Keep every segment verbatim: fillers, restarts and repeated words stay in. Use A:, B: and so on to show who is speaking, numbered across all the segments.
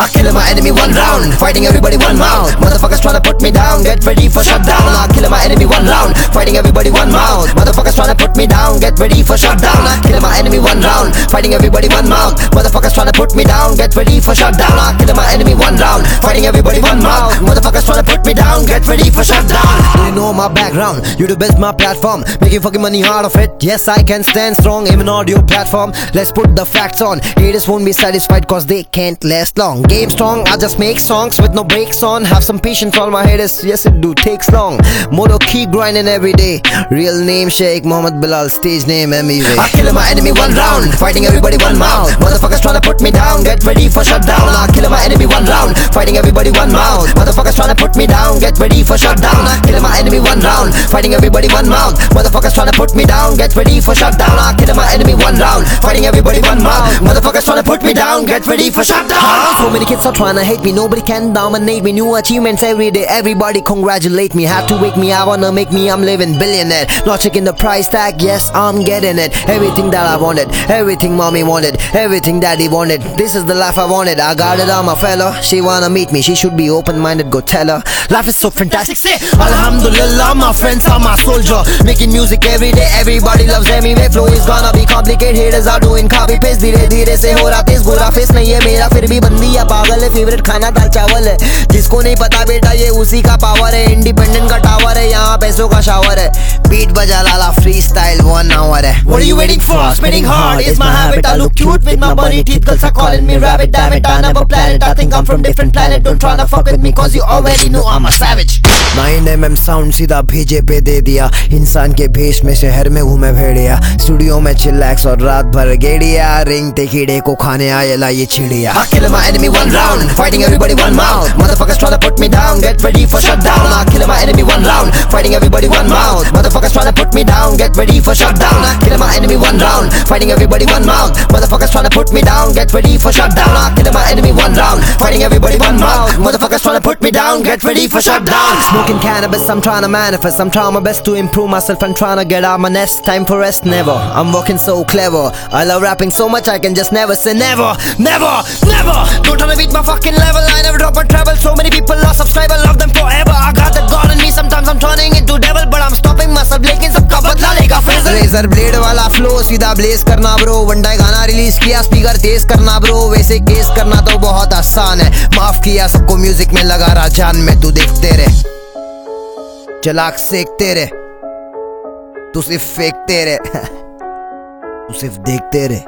A: I kill my enemy one round, fighting everybody one mouth. Motherfuckers tryna put me down, get ready for shutdown. I kill my enemy one round, fighting everybody one mouth. Motherfuckers tryna put me down, get ready for shutdown. I kill my enemy one round, fighting everybody one mouth. Motherfuckers tryna put me down, get ready for shutdown. I kill my enemy one round, fighting everybody one mouth. Motherfuckers tryna put me down, get ready for shutdown. You know my background, YouTube is my platform, making fucking money out of it. Yes, I can stand strong, aim an audio platform. Let's put the facts on. Haters won't be satisfied cause they can't last long. Game strong, I just make songs with no breaks on. Have some patience, all my haters, yes it do takes long. Moto keep grinding every day. Real name Sheikh Mohammed Bilal, stage name M E V. I kill my enemy one round, fighting everybody one mouth. Motherfuckers tryna put me down, get ready for shutdown. I kill my enemy one round, fighting everybody one mouth. Motherfuckers tryna put me down, get ready for shutdown. I kill my enemy one round, fighting everybody one mouth. Motherfuckers tryna put me down, get ready for shutdown. I kill my enemy one round, fighting everybody one mouth. Motherfuckers tryna put me down, get ready for shutdown. So many kids are tryna hate me, nobody can dominate me. New achievements every day, everybody congratulate me. Have to wake me, I wanna make me, I'm living billionaire. Not checking the price tag, yes I'm getting it. Everything that I wanted, everything mommy wanted, everything daddy wanted. This is the life I wanted, I got it on my fella. She wanna meet me, she should be open-minded, go tell her. Life is so fantastic, say Alhamdulillah, my friends are my soldier. Making music every day, everybody loves me. My flow is gonna be complicated, haters are doing copy paste. धीरे धीरे से हो रहा तेज, गोरा face नहीं है मेरा फिर भी बंदी है पागल है। फेवरेट खाना दाल चावल है, जिसको नहीं पता बेटा ये उसी का पावर है। इंडिपेंडेंट का टावर है, यहाँ पैसों का शावर है। बीट बजा लाला फ्री स्टाइल वन आवर है। What are you waiting for? Spinning hard is my habit. I look cute with my bunny teeth, girls are calling me rabbit. Damn it, I never planned it. I think I'm from different planet. Don't tryna fuck with me cause you already know I'm a savage. Nine M M sound सीधा भेजे पे दे दिया। इंसान के भेष में शहर में घूमे भेड़िया। स्टूडियो में चिल्लैक्स और रात भर गेड़िया। रिंगते कीड़े को खाने आए ला ये चिड़िया। I kill my enemy one round, fighting everybody one mouth. Motherfuckers tryna put me down, get ready for shutdown. I kill my enemy one round, fighting everybody one mouth. Motherfuckers tryna put me down, get ready for shutdown. I kill my enemy one round, fighting everybody one mouth. Motherfuckers tryna put me down, get ready for shutdown. I kill my enemy one round, fighting everybody one mouth. Motherfuckers tryna put me down, get ready for shutdown. Smoking cannabis, I'm tryna manifest. I'm trying my best to improve myself and tryna get out my nest. Time for rest, never. I'm working so clever. I love rapping so much I can just never say never, never, never. Don't tryna beat my fucking level. I never drop or travel. So many people lost subscriber, love them forever. I got that God in me. Sometimes I'm turning into devil, but I'm stopping myself. लेकिन सबका बदला लेगा फेजर। Razor blade वाला flow सीधा bless करना bro. One day गाना release किया, स्पीकर तेज करना ब्रो। वैसे केस करना तो बहुत आसान है। माफ किया सबको, म्यूजिक में लगा रहा जान में। तू देखते रहे, चलाक सेकते रहे, तू सिर्फ फेंकते रहे, तू सिर्फ देखते रहे।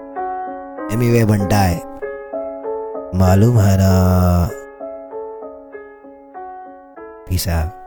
A: एम ई वी बंटा है, मालूम है ना। Peace out.